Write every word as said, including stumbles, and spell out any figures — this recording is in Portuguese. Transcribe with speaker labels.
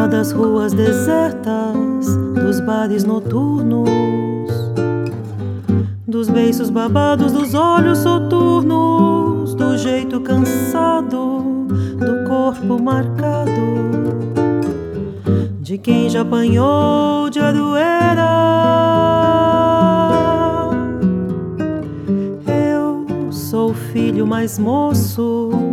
Speaker 1: das ruas desertas, dos bares noturnos, dos beiços babados, dos olhos soturnos, do jeito cansado, do corpo marcado, de quem já apanhou de aroeira. Eu sou o filho mais moço